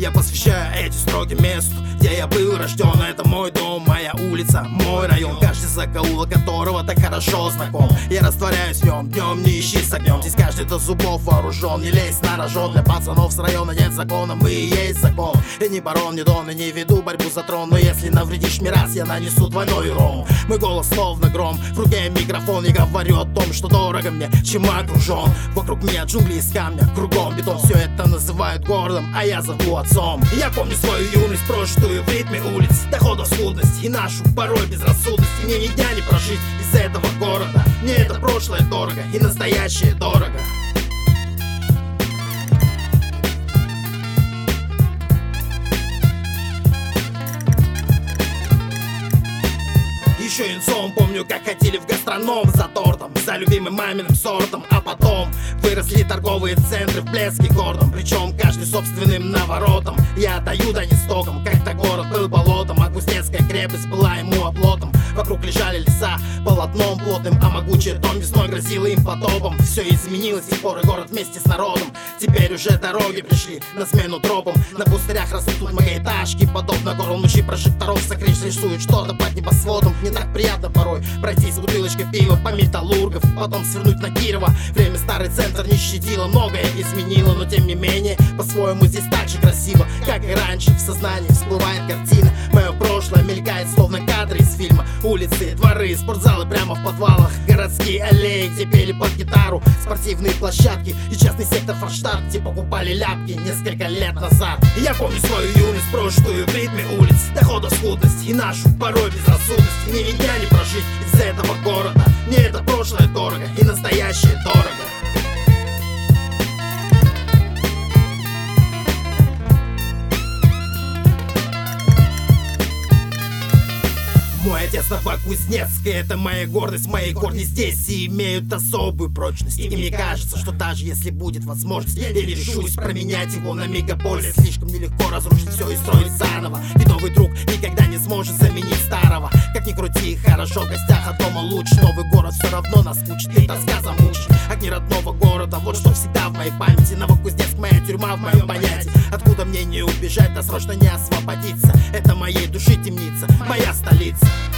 Я посвящаю эти строки месту, где я был рожден. Это мой дом, моя улица, мой район, каждый закоулок которого так хорошо знаком. Я растворяюсь в нем, днем не ищи с огнем. Здесь каждый до зубов вооружен, не лезь на рожон. Для пацанов с района нет закона, мы и есть закон. И не барон, не дон, и не веду борьбу за трон. Но если навредишь мне раз, я нанесу двойной урон. Мой голос словно гром, в руке микрофон. Я говорю о том, что дорого мне, чем окружен. Вокруг меня джунгли из камня, кругом бетон. Все это называют городом, а я зову отцом. Я помню свою юность, прожитую в ритме улиц, доходов скудность и нашу порой безрассудность. И мне ни дня не прожить без этого города. Мне это прошлое дорого и настоящее дорого. Еще юнцом помню, как ходили в гастроном за тортом, за любимым маминым сортом. А потом выросли торговые центры в блеске гордом, причем каждый собственным наворотом. Я даю дань истокам, как-то город был болотом, а Кузнецкая крепость была ему оплотом. Вокруг лежали леса полотном плотным, а могучий дом весной грозил им потопом. Все изменилось, с тех пор и город вместе с народом. Теперь уже дороги пришли на смену тропам. На пустырях растут многоэтажки, подобно горлу ночи прожекторов. Сокрыш рисует что-то под небосводом. Не так приятно порой пройти с бутылочкой пива по металлургов, потом свернуть на Кирова. Время старый центр не щадило, многое изменило, но тем не менее по-своему здесь так же красиво, как и раньше. В сознании всплывает картина, мое прошлое мелькает словно кадры из фильма. Улицы, дворы, спортзалы прямо в подвалах, городские аллеи, где пели под гитару, спортивные площадки и частный сектор Форштадт, где покупали ляпки несколько лет назад. Я помню свою юность, прожитую в ритме улиц, доходов скудность и нашу порой безрассудность. Мне ни дня не прожить из этого города. Мне это прошлое дорого и настоящее дорого. Мой отец Новокузнецкий, это моя гордость, мои корни здесь и имеют особую прочность. И мне кажется, что даже если будет возможность, я не решусь променять его на мегаполис. Слишком нелегко разрушить все и строить заново, ведь новый друг никогда не сможет заменить старого. Как ни крути, хорошо в гостях, а дома лучше. Новый город все равно нас мучит, и тоска замучит. Огни родного города, вот что всегда в моей памяти. Новокузнецк, моя тюрьма в моем понятии. Откуда мне не убежать, да срочно не освободиться. Это моей души темница, моя столица.